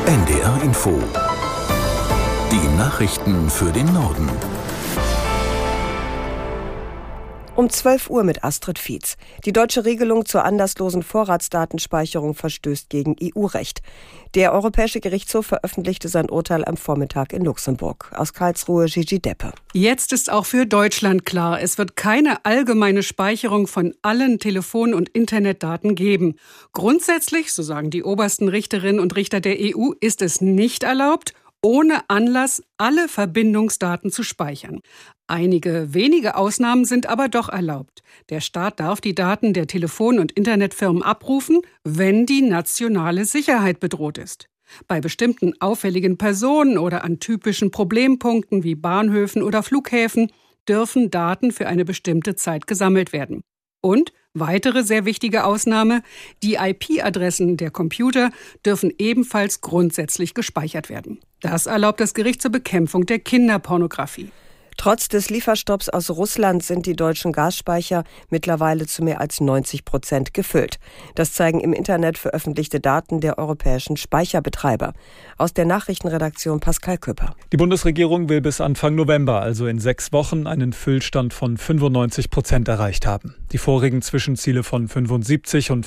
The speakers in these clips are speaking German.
NDR Info. Die Nachrichten für den Norden. Um 12 Uhr mit Astrid Fietz. Die deutsche Regelung zur anlasslosen Vorratsdatenspeicherung verstößt gegen EU-Recht. Der Europäische Gerichtshof veröffentlichte sein Urteil am Vormittag in Luxemburg. Aus Karlsruhe Gigi Deppe. Jetzt ist auch für Deutschland klar, es wird keine allgemeine Speicherung von allen Telefon- und Internetdaten geben. Grundsätzlich, so sagen die obersten Richterinnen und Richter der EU, ist es nicht erlaubt, ohne Anlass alle Verbindungsdaten zu speichern. Einige wenige Ausnahmen sind aber doch erlaubt. Der Staat darf die Daten der Telefon- und Internetfirmen abrufen, wenn die nationale Sicherheit bedroht ist. Bei bestimmten auffälligen Personen oder an typischen Problempunkten wie Bahnhöfen oder Flughäfen dürfen Daten für eine bestimmte Zeit gesammelt werden. Und weitere sehr wichtige Ausnahme, die IP-Adressen der Computer dürfen ebenfalls grundsätzlich gespeichert werden. Das erlaubt das Gericht zur Bekämpfung der Kinderpornografie. Trotz des Lieferstopps aus Russland sind die deutschen Gasspeicher mittlerweile zu mehr als 90% gefüllt. Das zeigen im Internet veröffentlichte Daten der europäischen Speicherbetreiber. Aus der Nachrichtenredaktion Pascal Küpper. Die Bundesregierung will bis Anfang November, also in 6 Wochen, einen Füllstand von 95% erreicht haben. Die vorigen Zwischenziele von 75 und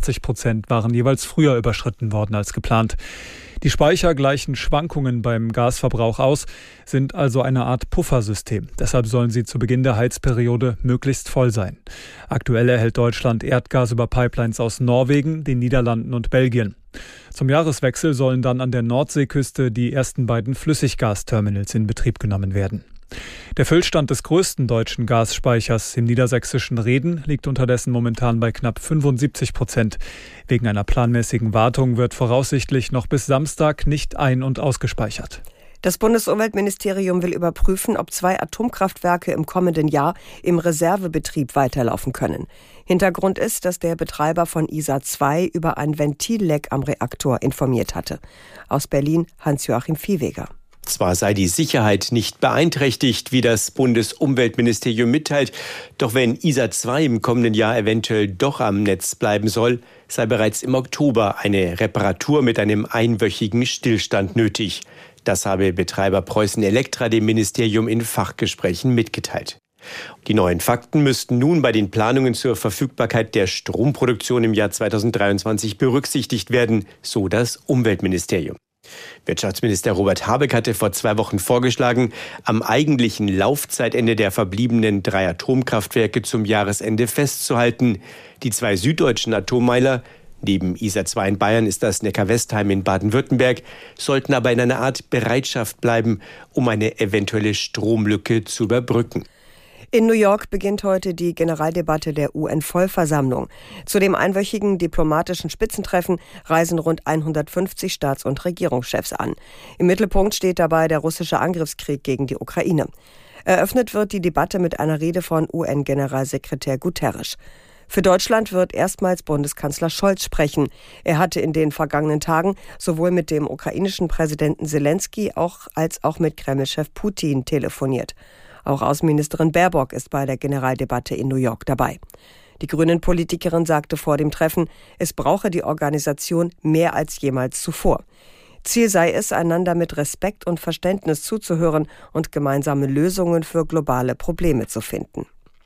85% waren jeweils früher überschritten worden als geplant. Die Speicher gleichen Schwankungen beim Gasverbrauch aus, sind also eine Art Puffersystem. Deshalb sollen sie zu Beginn der Heizperiode möglichst voll sein. Aktuell erhält Deutschland Erdgas über Pipelines aus Norwegen, den Niederlanden und Belgien. Zum Jahreswechsel sollen dann an der Nordseeküste die ersten beiden Flüssiggasterminals in Betrieb genommen werden. Der Füllstand des größten deutschen Gasspeichers im niedersächsischen Rheden liegt unterdessen momentan bei knapp 75%. Wegen einer planmäßigen Wartung wird voraussichtlich noch bis Samstag nicht ein- und ausgespeichert. Das Bundesumweltministerium will überprüfen, ob 2 Atomkraftwerke im kommenden Jahr im Reservebetrieb weiterlaufen können. Hintergrund ist, dass der Betreiber von ISA 2 über ein Ventilleck am Reaktor informiert hatte. Aus Berlin Hans-Joachim Viehweger. Zwar sei die Sicherheit nicht beeinträchtigt, wie das Bundesumweltministerium mitteilt, doch wenn ISA 2 im kommenden Jahr eventuell doch am Netz bleiben soll, sei bereits im Oktober eine Reparatur mit einem einwöchigen Stillstand nötig. Das habe Betreiber Preußen Elektra dem Ministerium in Fachgesprächen mitgeteilt. Die neuen Fakten müssten nun bei den Planungen zur Verfügbarkeit der Stromproduktion im Jahr 2023 berücksichtigt werden, so das Umweltministerium. Wirtschaftsminister Robert Habeck hatte vor 2 Wochen vorgeschlagen, am eigentlichen Laufzeitende der verbliebenen 3 Atomkraftwerke zum Jahresende festzuhalten. Die 2 süddeutschen Atommeiler, neben ISA 2 in Bayern ist das Neckar-Westheim in Baden-Württemberg, sollten aber in einer Art Bereitschaft bleiben, um eine eventuelle Stromlücke zu überbrücken. In New York beginnt heute die Generaldebatte der UN-Vollversammlung. Zu dem einwöchigen diplomatischen Spitzentreffen reisen rund 150 Staats- und Regierungschefs an. Im Mittelpunkt steht dabei der russische Angriffskrieg gegen die Ukraine. Eröffnet wird die Debatte mit einer Rede von UN-Generalsekretär Guterres. Für Deutschland wird erstmals Bundeskanzler Scholz sprechen. Er hatte in den vergangenen Tagen sowohl mit dem ukrainischen Präsidenten Zelensky als auch mit Kreml-Chef Putin telefoniert. Auch Außenministerin Baerbock ist bei der Generaldebatte in New York dabei. Die Grünen-Politikerin sagte vor dem Treffen, es brauche die Organisation mehr als jemals zuvor. Ziel sei es, einander mit Respekt und Verständnis zuzuhören und gemeinsame Lösungen für globale Probleme zu finden.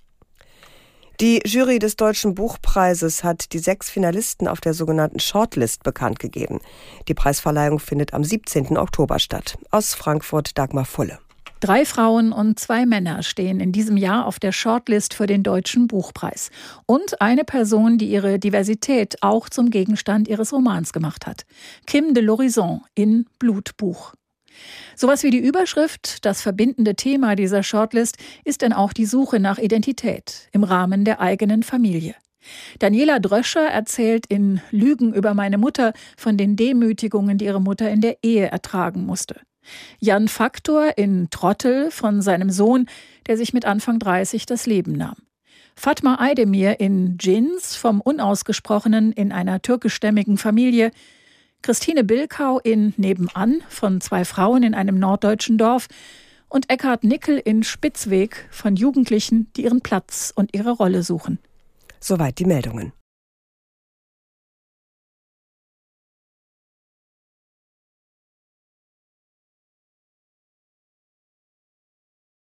Die Jury des Deutschen Buchpreises hat die 6 Finalisten auf der sogenannten Shortlist bekannt gegeben. Die Preisverleihung findet am 17. Oktober statt. Aus Frankfurt Dagmar Fulle. 3 Frauen und 2 Männer stehen in diesem Jahr auf der Shortlist für den Deutschen Buchpreis. Und eine Person, die ihre Diversität auch zum Gegenstand ihres Romans gemacht hat. Kim de l'Horizon in Blutbuch. Sowas wie die Überschrift, das verbindende Thema dieser Shortlist, ist denn auch die Suche nach Identität im Rahmen der eigenen Familie. Daniela Dröscher erzählt in Lügen über meine Mutter von den Demütigungen, die ihre Mutter in der Ehe ertragen musste. Jan Faktor in Trottel von seinem Sohn, der sich mit Anfang 30 das Leben nahm. Fatma Aydemir in Djins vom Unausgesprochenen in einer türkischstämmigen Familie. Christine Bilkau in Nebenan von 2 Frauen in einem norddeutschen Dorf. Und Eckhard Nickel in Spitzweg von Jugendlichen, die ihren Platz und ihre Rolle suchen. Soweit die Meldungen.